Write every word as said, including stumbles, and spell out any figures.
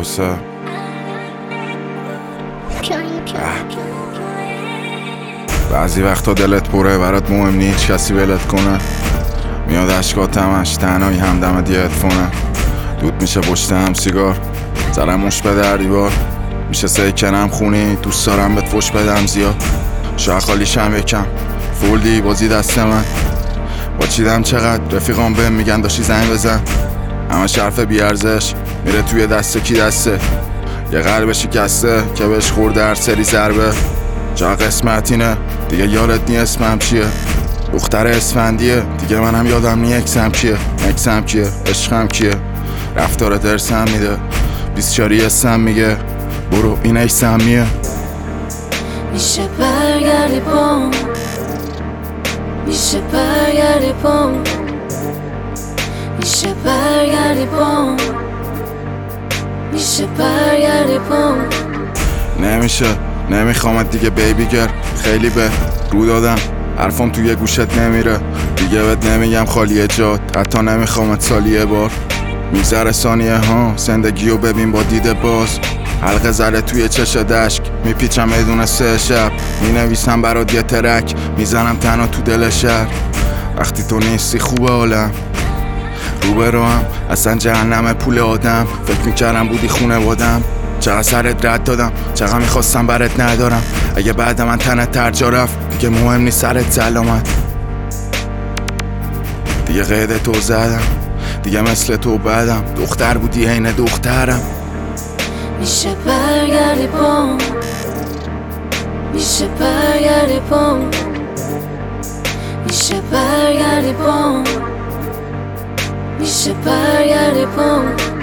عروسه بعضی وقتا دلت پره برات مهم نی هیچ کسی ولت کنه، میاد اشکات همش تنهایی همدمت یه هدفونه، دود میشه پشت هم سیگار زرم موش به در دیوار، میشه سیکنم خونی دوست دارم بهت فوش بدم زیاد، شاید خالیشم یکم فولدی بازی دست من با چیدم چقدر رفیقام بهم میگن داشتی زنگ بزن، همه شرف بیارزش میره توی دسته کی دسته، یه قلب شکسته که بهش خورده هر سری ضربه، چقدر قسمت اینه دیگه یادت نی اسمم چیه، دختر اسفندیه دیگه منم یادم نی اکسم کیه، اکسم کیه عشقم کیه، رفتار درسم میده بیست چاری اسم میگه برو این ایسم میه. میشه برگردی بام، میشه برگردی بام، میشه برگردی بام، میشه برگردی بام. نمیشه نمیخوامت دیگه بیبی گر، خیلی به رو دادم حرفم توی گوشت نمیره دیگه، بهت نمیگم خالیه جات حتی نمیخوامت سالی یه بار، میگذره ثانیه ها زندگیو ببین با دید باز، حلقه زره توی چش دشک میپیچم بدون سه شب، مینویسم برات یه ترک میزنم تنها تو دل شهر، وقتی تو نیستی خوبه عالم روبرو هم اصلا جهنم پول آدم، فکر میکردم بودی خونه بادم چقدر سرت رد دادم چقدر میخواستم برات ندارم، اگه بعد من تنت ترجا رفت دیگه مهم نیست سرت سلامت، دیگه قید تو زدم دیگه مثل تو بدم، دختر بودی عین دخترم. میشه برگردی بام، میشه برگردی بام، میشه برگردی بام، میشه برگردی بام.